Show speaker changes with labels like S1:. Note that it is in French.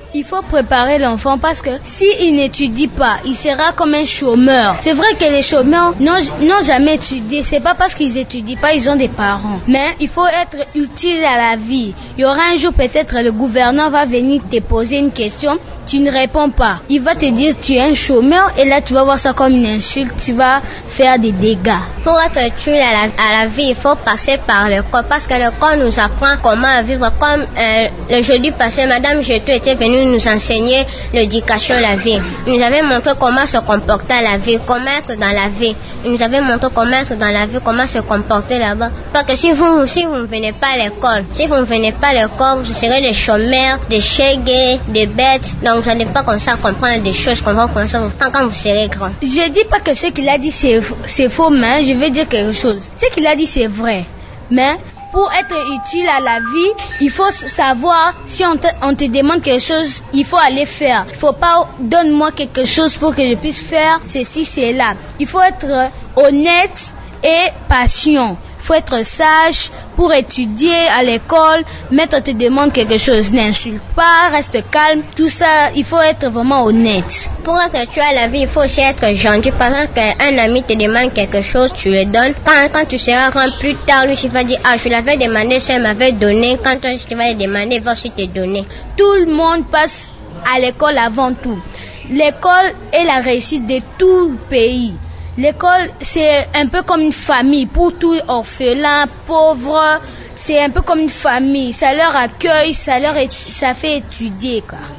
S1: Il faut préparer l'enfant parce que s'il n'étudie pas, il sera comme un chômeur. C'est vrai que les chômeurs n'ont jamais étudié. C'est pas parce qu'ils étudient pas, ils ont des parents. Mais il faut être utile à la vie. Il y aura un jour peut-être le gouverneur va venir te poser une question. Tu ne réponds pas. Il va te dire tu es un chômeur et là tu vas voir ça comme une insulte. Tu vas faire des dégâts.
S2: Pour être utile à la vie, il faut passer par l'école parce que l'école nous apprend comment vivre. Comme le jeudi passé, Madame Jetou était venue nous enseigner l'éducation à la vie. Il nous avait montré comment se comporter à la vie, comment être dans la vie. Il nous avait montré comment être dans la vie, comment se comporter là-bas. Parce que si vous ne venez pas à l'école, vous serez des chômeurs, des chégués, des bêtes. Donc vous n'allez pas comme ça comprendre des choses qu'on va comprendre quand vous serez grand.
S1: Je dis pas que ce qu'il a dit c'est faux, mais je vais dire quelque chose. Ce qu'il a dit c'est vrai, mais pour être utile à la vie, il faut savoir si on te demande quelque chose, il faut aller faire. Il faut pas donne-moi quelque chose pour que je puisse faire ceci, cela. Il faut être honnête et patient. Il faut être sage pour étudier à l'école. Maître te demande quelque chose, n'insulte pas, reste calme. Tout ça, il faut être vraiment honnête.
S2: Pour être utile à la vie, il faut aussi être gentil. Par exemple, qu'un ami te demande quelque chose, tu le donnes. Quand tu seras grand plus tard, lui, il va dire, je l'avais demandé, ça m'avait donné. Quand toi, tu vas le demander, il va aussi te donner.
S1: Tout le monde passe à l'école avant tout. L'école est la réussite de tout le pays. L'école, c'est un peu comme une famille pour tous les orphelins, pauvres. C'est un peu comme une famille. Ça leur accueille, ça fait étudier, quoi.